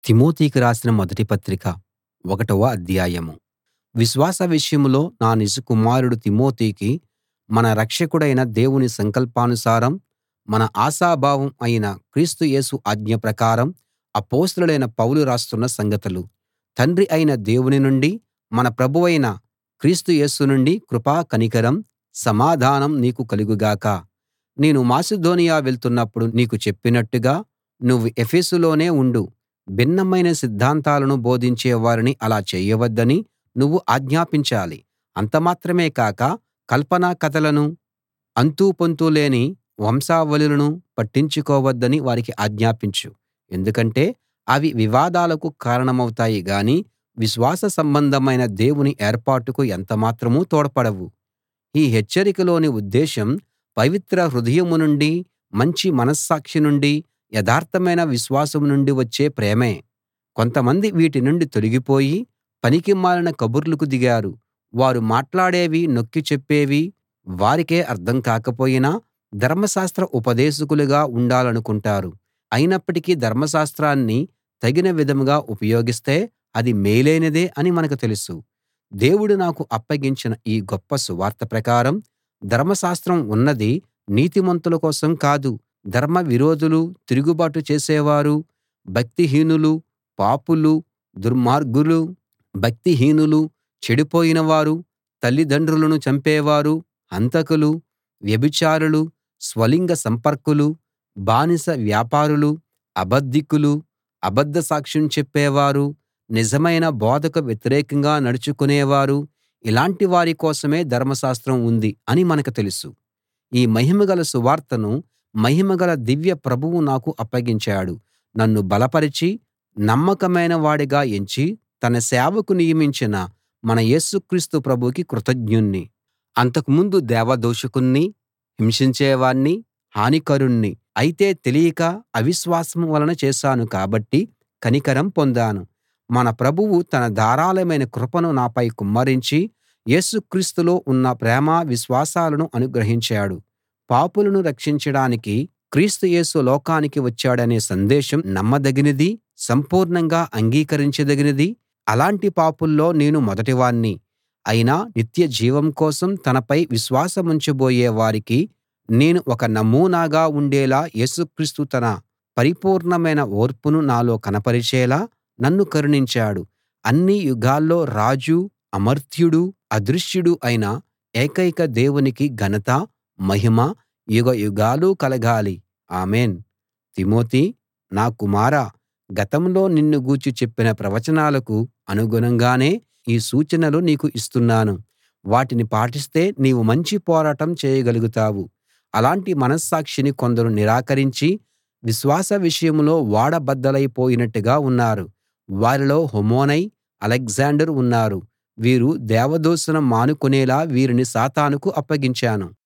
తిమోతికి రాసిన మొదటి పత్రిక ఒకటవ అధ్యాయం. విశ్వాస విషయంలో నా నిజ కుమారుడు తిమోతికి మన రక్షకుడైన దేవుని సంకల్పానుసారం మన ఆశాభావం అయిన క్రీస్తు యేసు ఆజ్ఞ ప్రకారం అపొస్తలుడైన పౌలు రాస్తున్న సంగతులు. తండ్రి అయిన దేవుని నుండీ మన ప్రభువైన క్రీస్తు యేసు నుండీ కృప, కనికరం, సమాధానం నీకు కలుగు గాక. నేను మాసిదోనియ వెళ్తున్నప్పుడు నీకు చెప్పినట్టుగా నువ్వు ఎఫెసులోనే ఉండు. భిన్నమైన సిద్ధాంతాలను బోధించే వారిని అలా చేయవద్దని నువ్వు ఆజ్ఞాపించాలి. అంత మాత్రమే కాక కల్పనా కథలనూ అంతూ పొంతూ లేని వంశావళులను పట్టించుకోవద్దని వారికి ఆజ్ఞాపించు. ఎందుకంటే అవి వివాదాలకు కారణమౌతాయి గానీ విశ్వాస సంబంధమైన దేవుని ఏర్పాటుకు ఎంతమాత్రం తోడ్పడవు. ఈ హెచ్చరికలోని ఉద్దేశం పవిత్ర హృదయం నుండీ మంచి మనస్సాక్షి నుండీ యథార్థమైన విశ్వాసం నుండి వచ్చే ప్రేమే. కొంతమంది వీటి నుండి తొలగిపోయి పనికిమాలిన కబుర్లకు దిగారు. వారు మాట్లాడేవి నొక్కి చెప్పేవి వారికే అర్థం కాకపోయినా ధర్మశాస్త్ర ఉపదేశకులుగా ఉండాలనుకుంటారు. అయినప్పటికీ ధర్మశాస్త్రాన్ని తగిన విధంగా ఉపయోగిస్తే అది మేలైనదే అని మనకు తెలుసు. దేవుడు నాకు అప్పగించిన ఈ గొప్ప సువార్త ప్రకారం ధర్మశాస్త్రం ఉన్నది నీతిమంతుల కోసం కాదు, ధర్మ విరోధులు, తిరుగుబాటు చేసేవారు, భక్తిహీనులు, పాపులు, దుర్మార్గులు, భక్తిహీనులు, చెడిపోయిన వారు, తల్లిదండ్రులను చంపేవారు, హంతకులు, వ్యభిచారులు, స్వలింగ సంపర్కులు, బానిస వ్యాపారులు, అబద్ధికులు, అబద్ధ సాక్ష్యం చెప్పేవారు, నిజమైన బోధకు వ్యతిరేకంగా నడుచుకునేవారు, ఇలాంటి వారి కోసమే ధర్మశాస్త్రం ఉంది అని మనకు తెలుసు. ఈ మహిమగల సువార్తను మహిమగల దివ్య ప్రభువు నాకు అప్పగించాడు. నన్ను బలపరచి నమ్మకమైన వాడిగా ఎంచి తన సేవకు నియమించిన మన యేసు క్రీస్తు ప్రభువుకి కృతజ్ఞుణ్ణి. అంతకుముందు దేవదూషకుణ్ణి, హింసించేవాణ్ణి, హానికరుణ్ణి. అయితే తెలియక అవిశ్వాసం వలన చేశాను కాబట్టి కనికరం పొందాను. మన ప్రభువు తన ధారాళమైన కృపను నాపై కుమ్మరించి యేసు క్రీస్తులో ఉన్న ప్రేమ విశ్వాసాలను అనుగ్రహించాడు. పాపులను రక్షించడానికి క్రీస్తు యేసు లోకానికి వచ్చాడనే సందేశం నమ్మదగినదీ, సంపూర్ణంగా అంగీకరించదగినదీ. అలాంటి పాపుల్లో నేను మొదటివాణ్ణి. అయినా నిత్య జీవం కోసం తనపై విశ్వాసముంచబోయే వారికి నేను ఒక నమూనాగా ఉండేలా యేసుక్రీస్తు తన పరిపూర్ణమైన ఓర్పును నాలో కనపరిచేలా నన్ను కరుణించాడు. అన్ని యుగాల్లో రాజు, అమర్త్యుడు, అదృశ్యుడు అయిన ఏకైక దేవునికి ఘనత, మహిమ యుగయుగాలు కలగాలి. ఆమేన్. తిమోతీ, నా కుమారా, గతంలో నిన్ను గూర్చి చెప్పిన ప్రవచనాలకు అనుగుణంగానే ఈ సూచనలు నీకు ఇస్తున్నాను. వాటిని పాటిస్తే నీవు మంచి పోరాటం చేయగలుగుతావు. అలాంటి మనస్సాక్షిని కొందరు నిరాకరించి విశ్వాస విషయంలో ఓడబద్దలైపోయినట్టుగా ఉన్నారు. వారిలో హుమెనై, అలెగ్జాండర్ ఉన్నారు. వీరు దేవదూషణ మానుకొనేలా వీరిని సాతానుకు అప్పగించాను.